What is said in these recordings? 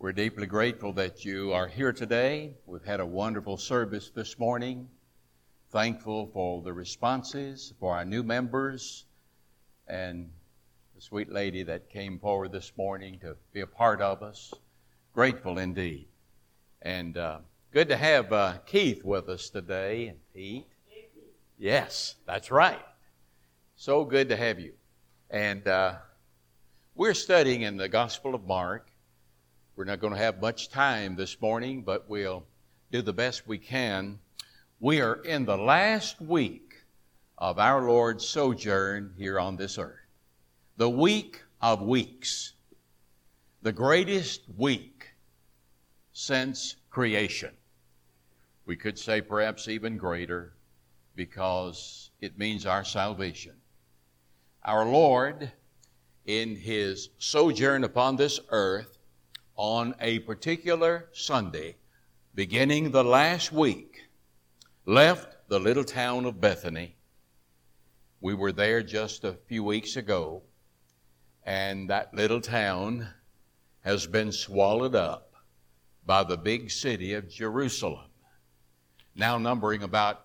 We're deeply grateful that you are here today. We've had a wonderful service this morning. Thankful for the responses, for our new members, and the sweet lady that came forward this morning to be a part of us. Grateful indeed. And good to have Keith with us today. And Pete. Yes, that's right. So good to have you. And we're studying in the Gospel of Mark. We're not going to have much time this morning, but we'll do the best we can. We are in the last week of our Lord's sojourn here on this earth. The week of weeks. The greatest week since creation. We could say perhaps even greater because it means our salvation. Our Lord, in His sojourn upon this earth, on a particular Sunday, beginning the last week, left the little town of Bethany. We were there just a few weeks ago, and that little town has been swallowed up by the big city of Jerusalem, now numbering about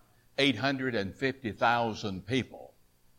850,000 people.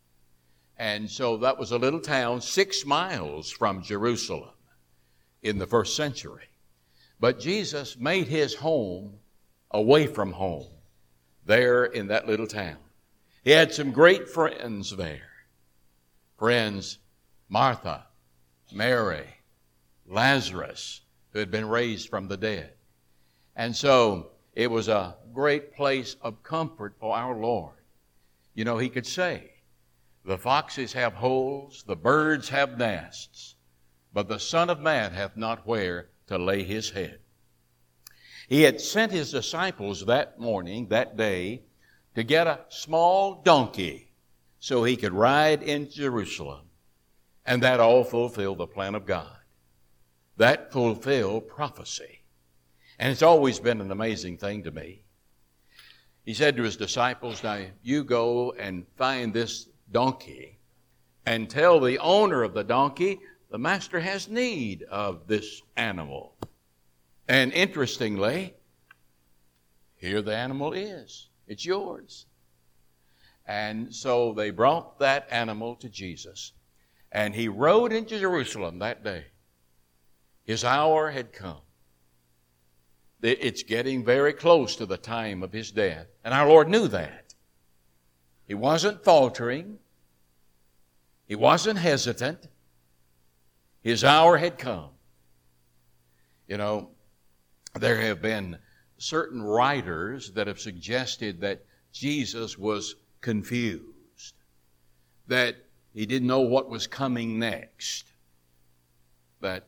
And so that was a little town 6 miles from Jerusalem in the first century. But Jesus made His home away from home there in that little town. He had some great friends there. Friends, Martha, Mary, Lazarus, who had been raised from the dead. And so it was a great place of comfort for our Lord. You know, He could say, the foxes have holes, the birds have nests, but the Son of Man hath not where to lay His head. He had sent His disciples that morning, that day, to get a small donkey so He could ride into Jerusalem. And that all fulfilled the plan of God. That fulfilled prophecy. And it's always been an amazing thing to me. He said to His disciples, now you go and find this donkey and tell the owner of the donkey the master has need of this animal. And interestingly, here the animal is. It's yours. And so they brought that animal to Jesus. And He rode into Jerusalem that day. His hour had come. It's getting very close to the time of His death. And our Lord knew that. He wasn't faltering. He wasn't hesitant. His hour had come. You know, there have been certain writers that have suggested that Jesus was confused, that He didn't know what was coming next. That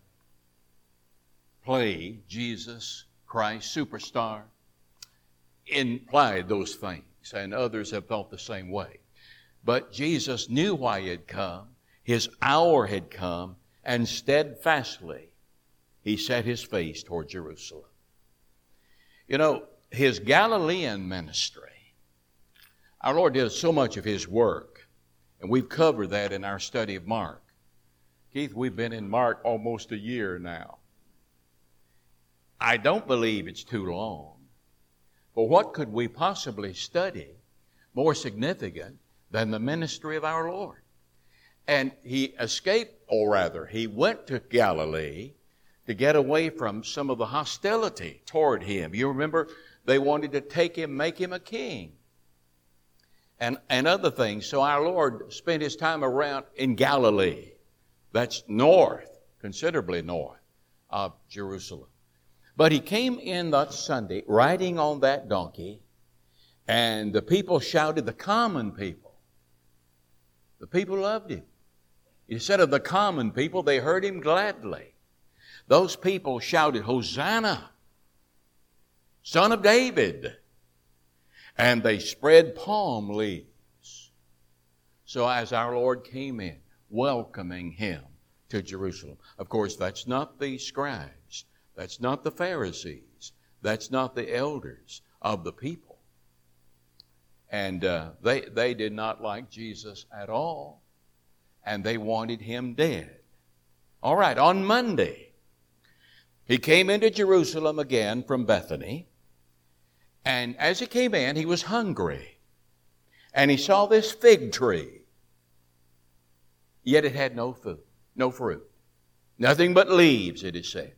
play, Jesus Christ, Superstar, implied those things, and others have thought the same way. But Jesus knew why He had come. His hour had come. And steadfastly, He set His face toward Jerusalem. You know, His Galilean ministry, our Lord did so much of His work, and we've covered that in our study of Mark. Keith, we've been in Mark almost a year now. I don't believe it's too long. But what could we possibly study more significant than the ministry of our Lord? And He escaped, or rather, He went to Galilee to get away from some of the hostility toward Him. You remember, they wanted to take Him, make Him a king, and other things. So our Lord spent His time around in Galilee. That's north, considerably north of Jerusalem. But He came in that Sunday riding on that donkey, and the people shouted, the common people. The people loved Him. Instead of the common people, they heard Him gladly. Those people shouted, Hosanna, Son of David. And they spread palm leaves. So as our Lord came in, welcoming Him to Jerusalem. Of course, that's not the scribes. That's not the Pharisees. That's not the elders of the people. And they did not like Jesus at all. And they wanted Him dead. All right, on Monday, He came into Jerusalem again from Bethany. And as he came in, he was hungry. And he saw this fig tree. Yet it had no food, no fruit. Nothing but leaves, it is said.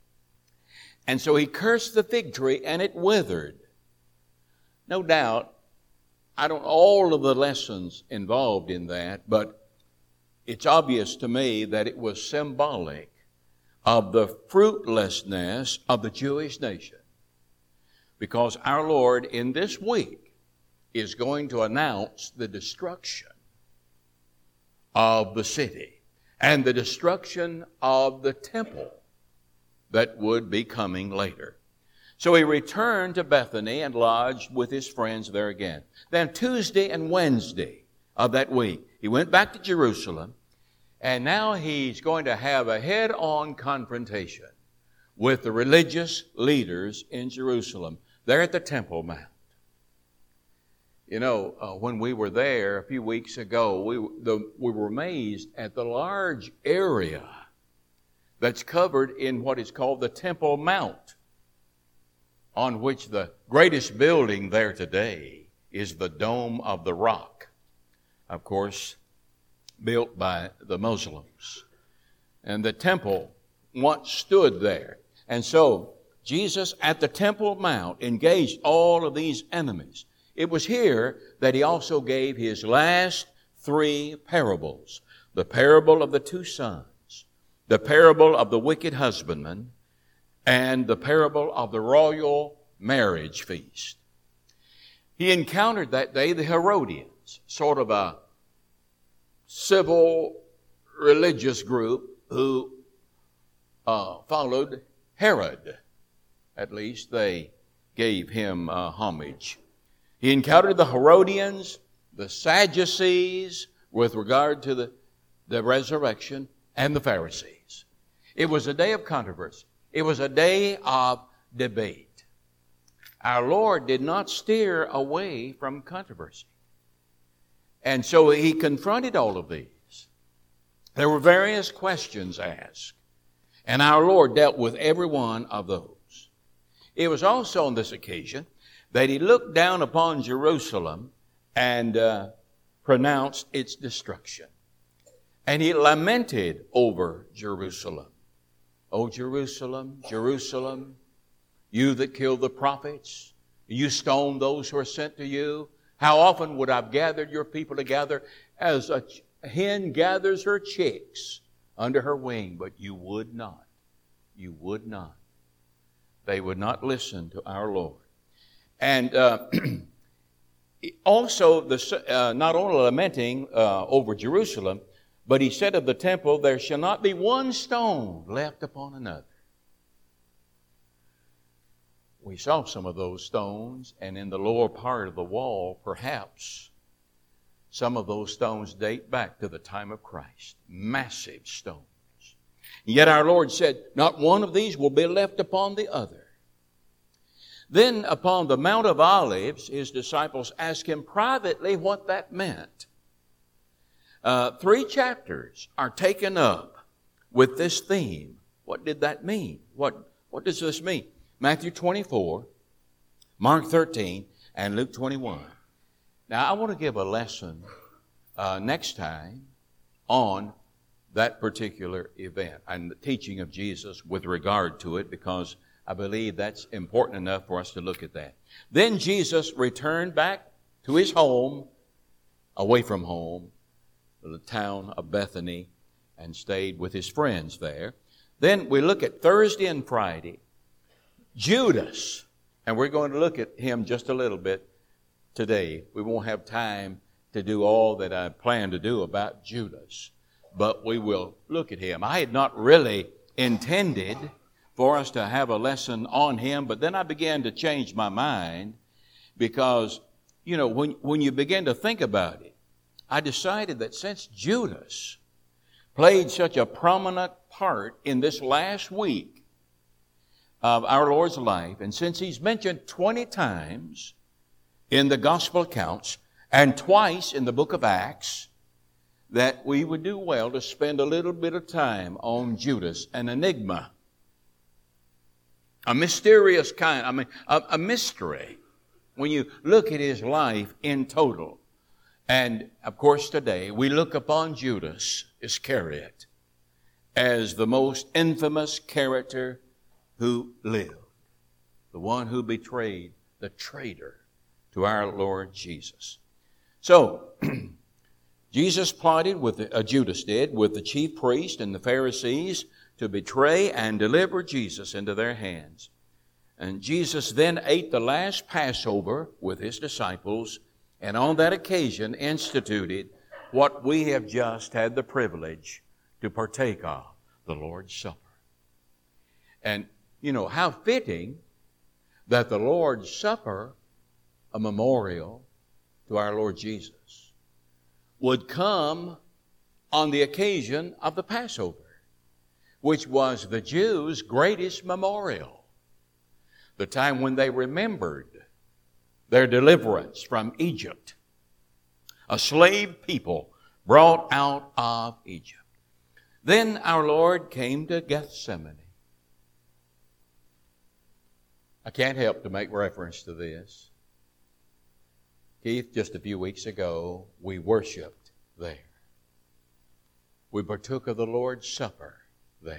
And so he cursed the fig tree, and it withered. No doubt, I don't know all of the lessons involved in that, but it's obvious to me that it was symbolic of the fruitlessness of the Jewish nation. Because our Lord in this week is going to announce the destruction of the city and the destruction of the temple that would be coming later. So he returned to Bethany and lodged with his friends there again. Then Tuesday and Wednesday of that week, he went back to Jerusalem, and now he's going to have a head-on confrontation with the religious leaders in Jerusalem. They're at the Temple Mount. You know, when we were there a few weeks ago, we were amazed at the large area that's covered in what is called the Temple Mount, on which the greatest building there today is the Dome of the Rock, of course, built by the Muslims. And the temple once stood there. And so Jesus at the Temple Mount engaged all of these enemies. It was here that he also gave his last three parables. The parable of the two sons, the parable of the wicked husbandman, and the parable of the royal marriage feast. He encountered that day the Herodians, sort of a civil religious group who followed Herod. At least they gave him homage. He encountered the Herodians, the Sadducees, with regard to the resurrection, and the Pharisees. It was a day of controversy. It was a day of debate. Our Lord did not steer away from controversy. And so he confronted all of these. There were various questions asked, and our Lord dealt with every one of those. It was also on this occasion that he looked down upon Jerusalem and pronounced its destruction. And he lamented over Jerusalem. O Jerusalem, Jerusalem, you that killed the prophets, you stoned those who are sent to you. How often would I have gathered your people together as a hen gathers her chicks under her wing, but you would not. You would not. They would not listen to our Lord. And also, not only lamenting over Jerusalem, but he said of the temple, there shall not be one stone left upon another. We saw some of those stones, and in the lower part of the wall, perhaps, some of those stones date back to the time of Christ. Massive stones. Yet our Lord said, not one of these will be left upon the other. Then upon the Mount of Olives, his disciples asked him privately what that meant. 3 chapters are taken up with this theme. What did that mean? What does this mean? Matthew 24, Mark 13, and Luke 21. Now, I want to give a lesson next time on that particular event and the teaching of Jesus with regard to it, because I believe that's important enough for us to look at that. Then Jesus returned back to his home, away from home, the town of Bethany, and stayed with his friends there. Then we look at Thursday and Friday. Judas, and we're going to look at him just a little bit today. We won't have time to do all that I plan to do about Judas, but we will look at him. I had not really intended for us to have a lesson on him, but then I began to change my mind because, you know, when you begin to think about it, I decided that since Judas played such a prominent part in this last week of our Lord's life, and since he's mentioned 20 times in the gospel accounts and twice in the book of Acts, that we would do well to spend a little bit of time on Judas, an enigma. A mysterious kind, a mystery when you look at his life in total. And, of course, today we look upon Judas Iscariot as the most infamous character who lived, the one who betrayed, the traitor to our Lord Jesus. So, Jesus plotted Judas did, with the chief priest and the Pharisees to betray and deliver Jesus into their hands. And Jesus then ate the last Passover with his disciples, and on that occasion instituted what we have just had the privilege to partake of, the Lord's Supper. And, how fitting that the Lord's Supper, a memorial to our Lord Jesus, would come on the occasion of the Passover, which was the Jews' greatest memorial, the time when they remembered their deliverance from Egypt, a slave people brought out of Egypt. Then our Lord came to Gethsemane. I can't help to make reference to this. Keith, just a few weeks ago, we worshiped there. We partook of the Lord's Supper there.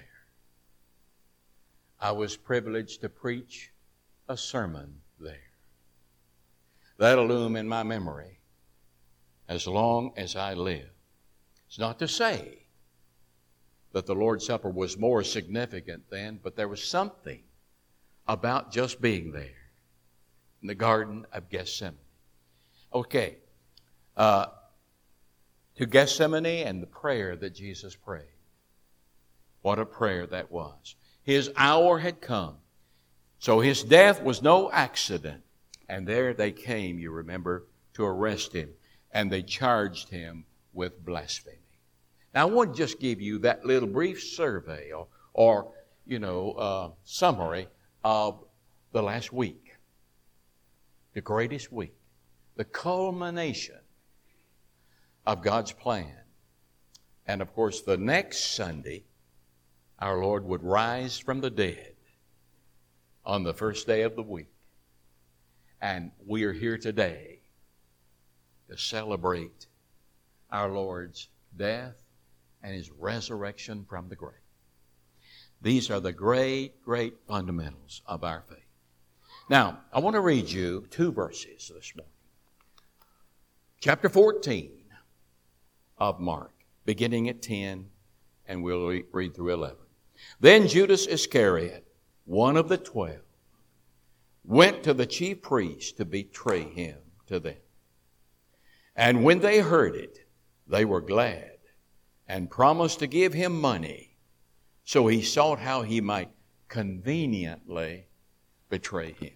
I was privileged to preach a sermon there. That'll loom in my memory as long as I live. It's not to say that the Lord's Supper was more significant then, but there was something about just being there in the Garden of Gethsemane. Okay, to Gethsemane and the prayer that Jesus prayed. What a prayer that was. His hour had come. So his death was no accident. And there they came, you remember, to arrest him. And they charged him with blasphemy. Now I want to just give you that little brief survey or summary of the last week. The greatest week. The culmination of God's plan. And of course, the next Sunday, our Lord would rise from the dead on the first day of the week. And we are here today to celebrate our Lord's death and His resurrection from the grave. These are the great, great fundamentals of our faith. Now, I want to read you 2 verses this morning. Chapter 14 of Mark, beginning at 10, and we'll read through 11. Then Judas Iscariot, one of the 12, went to the chief priests to betray him to them. And when they heard it, they were glad and promised to give him money. So he sought how he might conveniently betray him.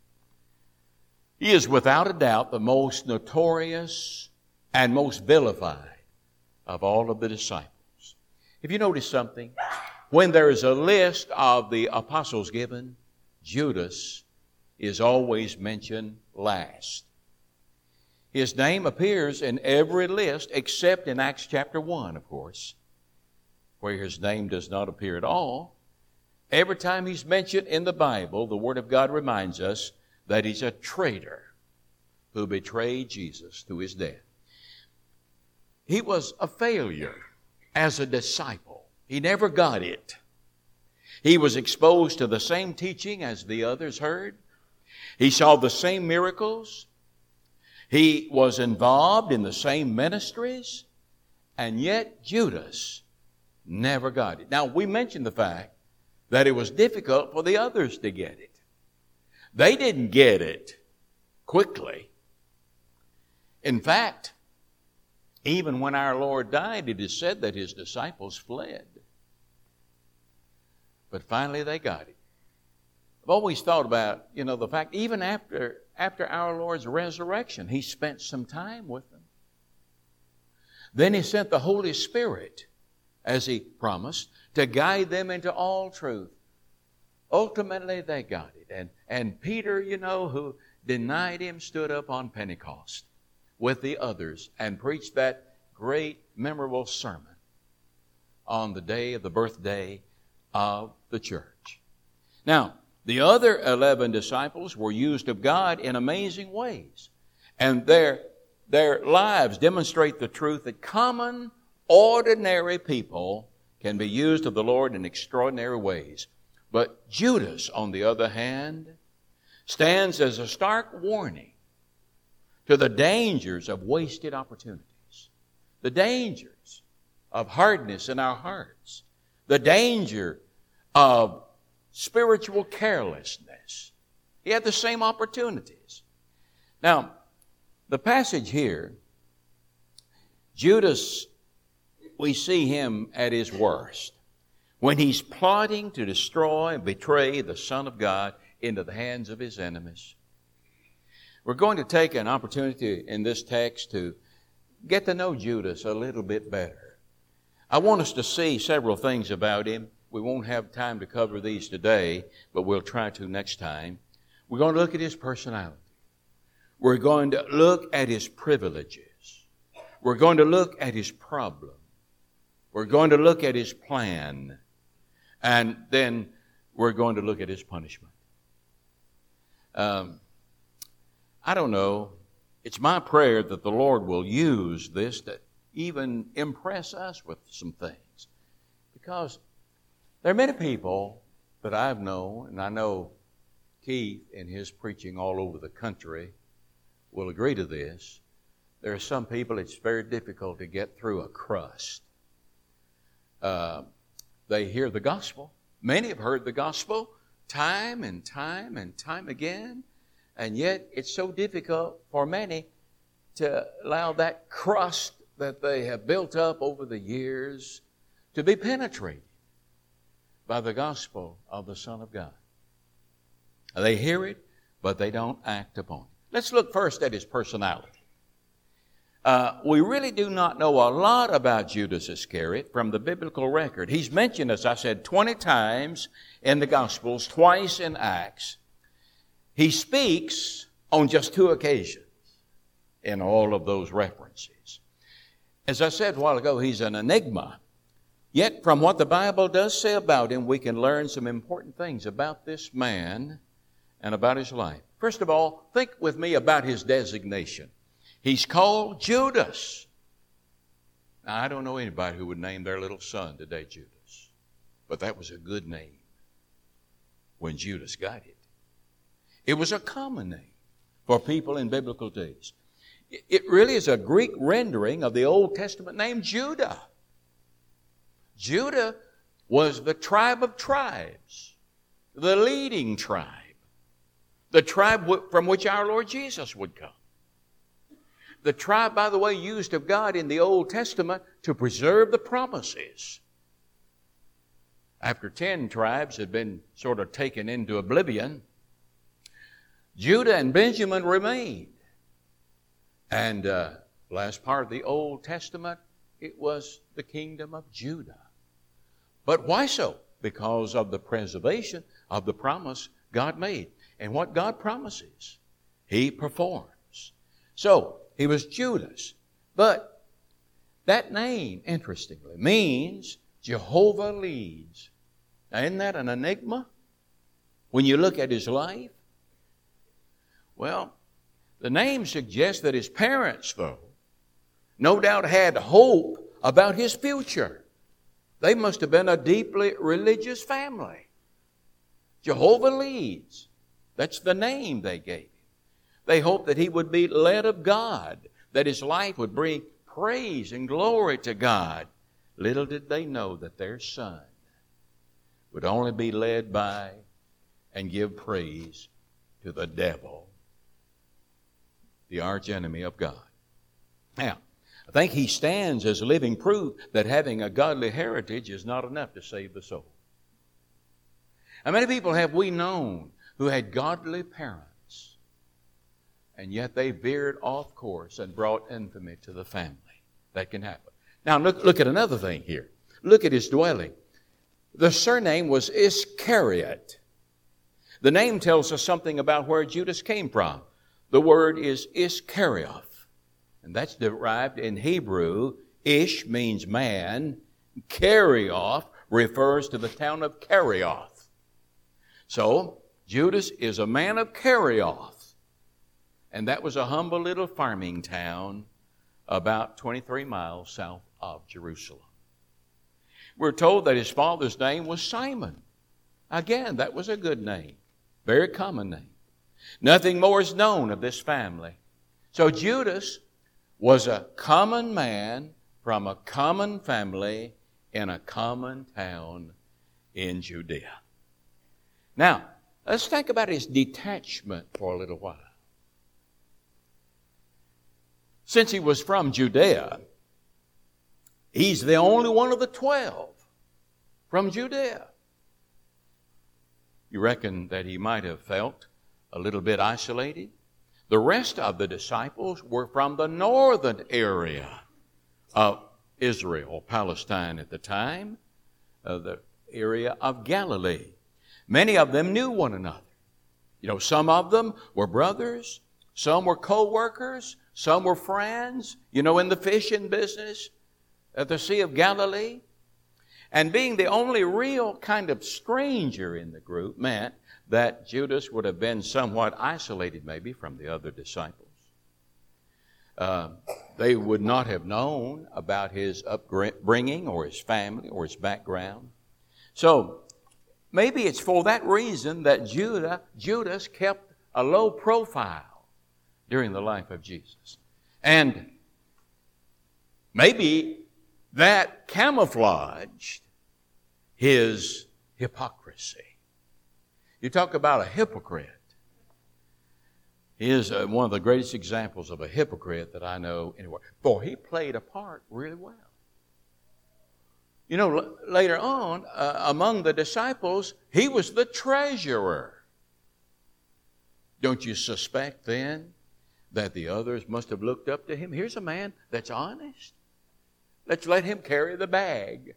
He is without a doubt the most notorious and most vilified of all of the disciples. If you notice something, when there is a list of the apostles given, Judas is always mentioned last. His name appears in every list except in Acts chapter 1, of course, where his name does not appear at all. Every time he's mentioned in the Bible, the Word of God reminds us that he's a traitor who betrayed Jesus to his death. He was a failure as a disciple. He never got it. He was exposed to the same teaching as the others heard. He saw the same miracles. He was involved in the same ministries. And yet Judas never got it. Now, we mentioned the fact that it was difficult for the others to get it. They didn't get it quickly. In fact, even when our Lord died, it is said that His disciples fled. But finally they got it. I've always thought about, the fact, even after our Lord's resurrection, He spent some time with them. Then He sent the Holy Spirit, as He promised, to guide them into all truth. Ultimately, they got it. And Peter, who denied Him, stood up on Pentecost with the others and preached that great, memorable sermon on the day of the birthday of the church. Now, The other 11 disciples were used of God in amazing ways. And their lives demonstrate the truth that common, ordinary people can be used of the Lord in extraordinary ways. But Judas, on the other hand, stands as a stark warning to the dangers of wasted opportunities, the dangers of hardness in our hearts, the danger of spiritual carelessness. He had the same opportunities. Now, the passage here, Judas, we see him at his worst when he's plotting to destroy and betray the Son of God into the hands of his enemies. We're going to take an opportunity in this text to get to know Judas a little bit better. I want us to see several things about him. We won't have time to cover these today, but we'll try to next time. We're going to look at his personality. We're going to look at his privileges. We're going to look at his problem. We're going to look at his plan. And then we're going to look at his punishment. I don't know. It's my prayer that the Lord will use this to even impress us with some things. Because there are many people that I've known, and I know Keith in his preaching all over the country will agree to this. There are some people it's very difficult to get through a crust. They hear the gospel. Many have heard the gospel time and time and time again, and yet it's so difficult for many to allow that crust that they have built up over the years to be penetrated by the gospel of the Son of God. They hear it, but they don't act upon it. Let's look first at his personality. We really do not know a lot about Judas Iscariot from the biblical record. He's mentioned, as I said, 20 times in the Gospels, twice in Acts. He speaks on just 2 occasions in all of those references. As I said a while ago, he's an enigma. Yet from what the Bible does say about him, we can learn some important things about this man and about his life. First of all, think with me about his designation. He's called Judas. Now, I don't know anybody who would name their little son today Judas, but that was a good name when Judas got it. It was a common name for people in biblical days. It really is a Greek rendering of the Old Testament name Judah. Judah was the tribe of tribes, the leading tribe, the tribe from which our Lord Jesus would come. The tribe, by the way, used of God in the Old Testament to preserve the promises. After 10 tribes had been sort of taken into oblivion, Judah and Benjamin remained. And last part of the Old Testament, it was the kingdom of Judah. But why so? Because of the preservation of the promise God made. And what God promises, He performs. So, he was Judas. But that name, interestingly, means Jehovah leads. Now, isn't that an enigma when you look at his life? Well, the name suggests that his parents, though, no doubt had hope about his future. They must have been a deeply religious family. Jehovah leads. That's the name they gave him. They hoped that he would be led of God, that his life would bring praise and glory to God. Little did they know that their son would only be led by and give praise to the devil, the archenemy of God. Now, I think he stands as living proof that having a godly heritage is not enough to save the soul. How many people have we known who had godly parents, and yet they veered off course and brought infamy to the family? That can happen. Now look at another thing here. Look at his dwelling. The surname was Iscariot. The name tells us something about where Judas came from. The word is Iskarioth, and that's derived in Hebrew. Ish means man. Karioth refers to the town of Karioth. So Judas is a man of Kerioth, and that was a humble little farming town about 23 miles south of Jerusalem. We're told that his father's name was Simon. Again, that was a good name, very common name. Nothing more is known of this family. So Judas was a common man from a common family in a common town in Judea. Now, let's think about his detachment for a little while. Since he was from Judea, he's the only one of the 12 from Judea. You reckon that he might have felt a little bit isolated? The rest of the disciples were from the northern area of Israel, Palestine at the time, the area of Galilee. Many of them knew one another. You know, some of them were brothers, some were co-workers, some were friends, you know, in the fishing business at the Sea of Galilee. And being the only real kind of stranger in the group meant that Judas would have been somewhat isolated maybe from the other disciples. They would not have known about his upbringing or his family or his background. So maybe it's for that reason that Judas kept a low profile during the life of Jesus. And maybe that camouflaged his hypocrisy. You talk about a hypocrite. He is one of the greatest examples of a hypocrite that I know anywhere. For he played a part really well. You know, later on, among the disciples, he was the treasurer. Don't you suspect then that the others must have looked up to him? Here's a man that's honest. Let's let him carry the bag.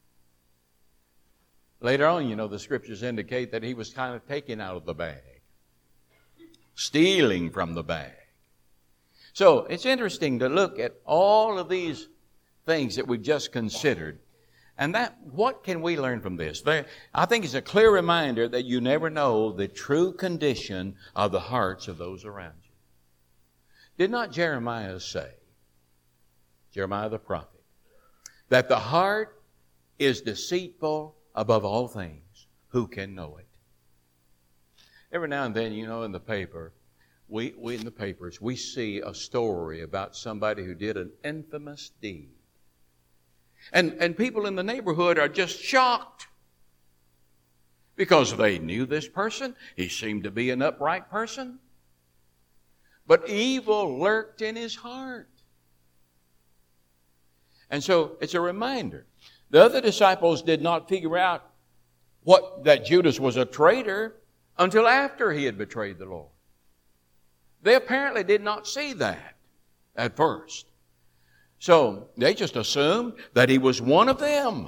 Later on, you know, the scriptures indicate that he was kind of taken out of the bag, stealing from the bag. So it's interesting to look at all of these things that we've just considered. And what can we learn from this? I think it's a clear reminder that you never know the true condition of the hearts of those around you. Did not Jeremiah say, Jeremiah the prophet, that the heart is deceitful above all things? Who can know it? Every now and then, you know, in the paper, we in the papers, we see a story about somebody who did an infamous deed. And people in the neighborhood are just shocked because they knew this person. He seemed to be an upright person. But evil lurked in his heart. And so it's a reminder. The other disciples did not figure out that Judas was a traitor until after he had betrayed the Lord. They apparently did not see that at first. So they just assumed that he was one of them.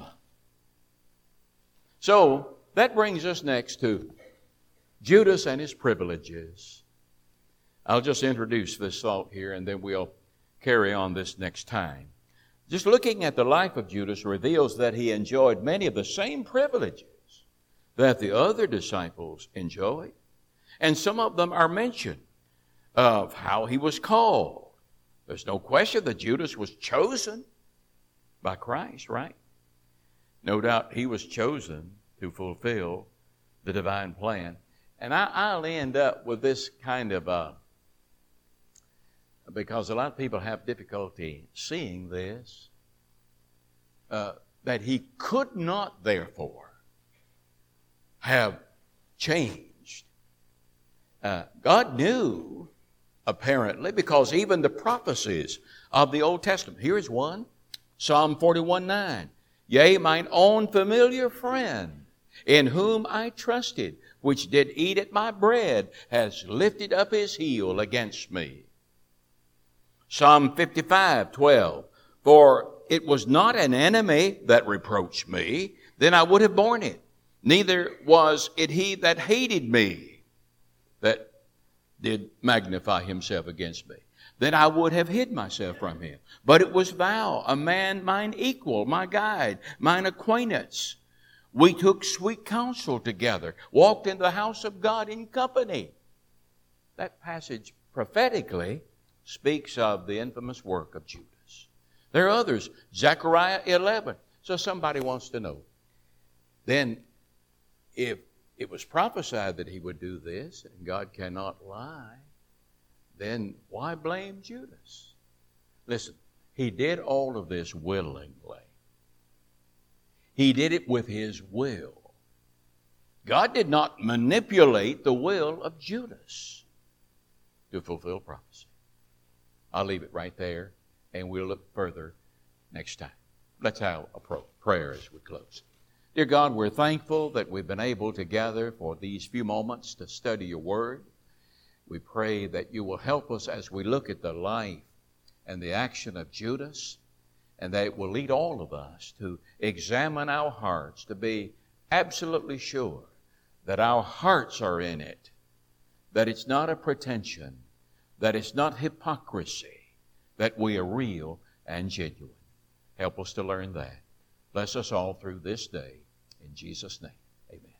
So that brings us next to Judas and his privileges. I'll just introduce this thought here and then we'll carry on this next time. Just looking at the life of Judas reveals that he enjoyed many of the same privileges that the other disciples enjoyed. And some of them are mentioned of how he was called. There's no question that Judas was chosen by Christ, right? No doubt he was chosen to fulfill the divine plan. And I'll end up with this kind of, because a lot of people have difficulty seeing this, that he could not therefore have changed. God knew, apparently, because even the prophecies of the Old Testament. Here is one, Psalm 41:9. Yea, mine own familiar friend, in whom I trusted, which did eat at my bread, has lifted up his heel against me. Psalm 55:12. For it was not an enemy that reproached me, then I would have borne it. Neither was it he that hated me, that did magnify himself against me. Then I would have hid myself from him. But it was thou, a man mine equal, my guide, mine acquaintance, We took sweet counsel together, walked in the house of God in company. That passage prophetically speaks of the infamous work of Judas. There are others. Zechariah 11. So somebody wants to know, then if it was prophesied that he would do this, and God cannot lie, then why blame Judas? Listen, he did all of this willingly. He did it with his will. God did not manipulate the will of Judas to fulfill prophecy. I'll leave it right there, and we'll look further next time. Let's have a prayer as we close. Dear God, we're thankful that we've been able to gather for these few moments to study your word. We pray that you will help us as we look at the life and the action of Judas, and that it will lead all of us to examine our hearts, to be absolutely sure that our hearts are in it, that it's not a pretension, that it's not hypocrisy, that we are real and genuine. Help us to learn that. Bless us all through this day. In Jesus' name, amen.